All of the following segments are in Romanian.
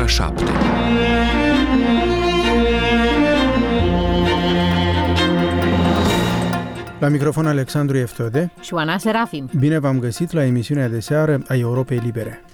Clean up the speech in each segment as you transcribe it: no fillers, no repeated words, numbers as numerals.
ora 7. La microfon Alexandru Eftode și Oana Serafim. Bine v-am găsit la emisiunea de seară a Europei Libere.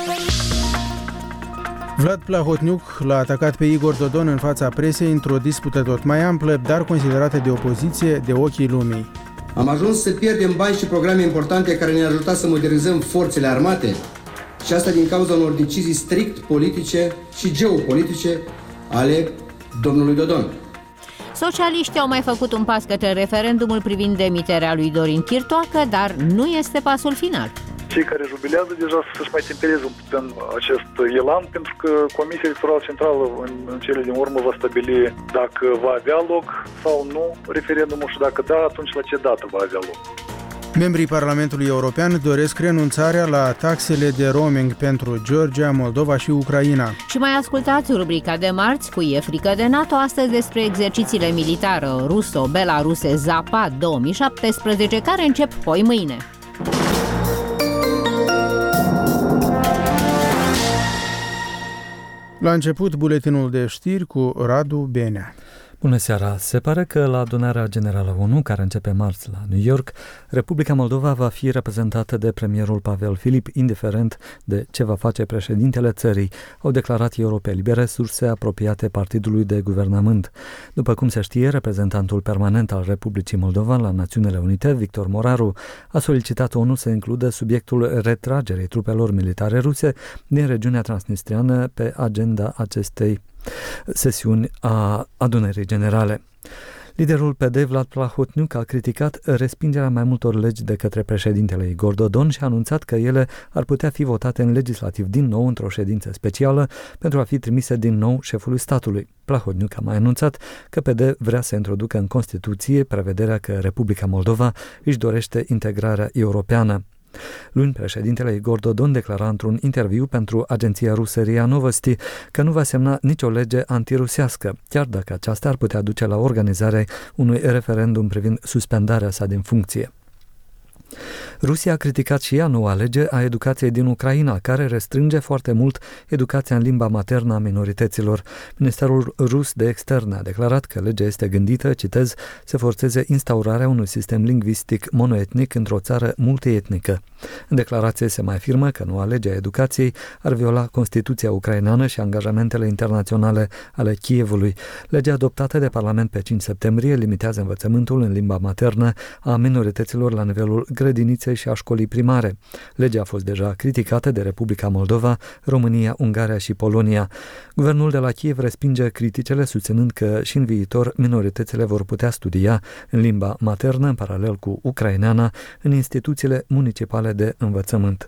Vlad Plahotniuc l-a atacat pe Igor Dodon în fața presei într-o dispută tot mai amplă, dar considerată de opoziție de ochii lumii. Am ajuns să pierdem bani și programe importante care ne-au ajutat să modernizăm forțele armate și asta din cauza unor decizii strict politice și geopolitice ale domnului Dodon. Socialiștii au mai făcut un pas către referendumul privind demiterea lui Dorin Chirtoacă, dar nu este pasul final. Cei care jubilează deja să-și mai tempereze în acest elan, pentru că Comisia Electorală Centrală în cele din urmă va stabili dacă va avea loc sau nu referendumul și dacă da, atunci la ce dată va avea loc. Membrii Parlamentului European doresc renunțarea la taxele de roaming pentru Georgia, Moldova și Ucraina. Și mai ascultați rubrica de marți cu E frică de NATO, astăzi despre exercițiile militare ruso-belaruse Zapad 2017, care încep poi mâine. La început, buletinul de știri cu Radu Benea. Bună seara! Se pare că la adunarea generală ONU, care începe marți la New York, Republica Moldova va fi reprezentată de premierul Pavel Filip, indiferent de ce va face președintele țării, au declarat Europei Libere surse apropiate partidului de guvernământ. După cum se știe, reprezentantul permanent al Republicii Moldova la Națiunile Unite, Victor Moraru, a solicitat ONU să includă subiectul retragerii trupelor militare ruse din regiunea transnistriană pe agenda acestei sesiuni a adunării generale. Liderul PD, Vlad Plahotniuc, a criticat respingerea mai multor legi de către președintele Igor Dodon și a anunțat că ele ar putea fi votate în legislativ din nou într-o ședință specială pentru a fi trimise din nou șefului statului. Plahotniuc a mai anunțat că PD vrea să introducă în Constituție prevederea că Republica Moldova își dorește integrarea europeană. Luni, președintele Igor Dodon declara într-un interviu pentru agenția rusă RIA Novosti că nu va semna nicio lege antirusească, chiar dacă aceasta ar putea duce la organizarea unui referendum privind suspendarea sa din funcție. Rusia a criticat și ea noua lege a educației din Ucraina, care restrânge foarte mult educația în limba maternă a minorităților. Ministerul rus de externe a declarat că legea este gândită, citez, să forțeze instaurarea unui sistem lingvistic monoetnic într-o țară multietnică. În declarație se mai afirmă că noua lege a educației ar viola Constituția ucraineană și angajamentele internaționale ale Kievului. Legea adoptată de Parlament pe 5 septembrie limitează învățământul în limba maternă a minorităților la nivelul grădiniței și a școlii primare. Legea a fost deja criticată de Republica Moldova, România, Ungaria și Polonia. Guvernul de la Kiev respinge criticele, susținând că și în viitor minoritățile vor putea studia în limba maternă, în paralel cu ucraineana, în instituțiile municipale de învățământ.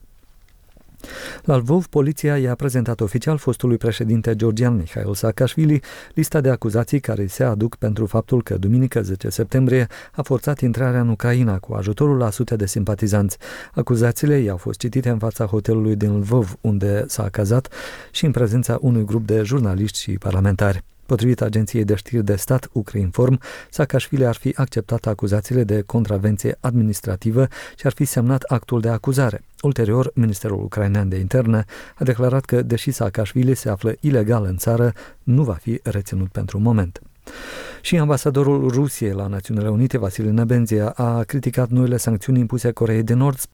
La Lvov, poliția i-a prezentat oficial fostului președinte georgian Mikhail Saakashvili lista de acuzații care îi se aduc pentru faptul că duminică 10 septembrie a forțat intrarea în Ucraina cu ajutorul la sute de simpatizanți. Acuzațiile i-au fost citite în fața hotelului din Lvov, unde s-a cazat, și în prezența unui grup de jurnaliști și parlamentari. Potrivit agenției de știri de stat Ukrinform, Saakashvili ar fi acceptat acuzațiile de contravenție administrativă și ar fi semnat actul de acuzare. Ulterior, Ministerul Ucrainean de Interne a declarat că, deși Saakashvili se află ilegal în țară, nu va fi reținut pentru moment. Și ambasadorul Rusiei la Națiunile Unite, Vasile Nebenzia, a criticat noile sancțiuni impuse Coreei de Nord,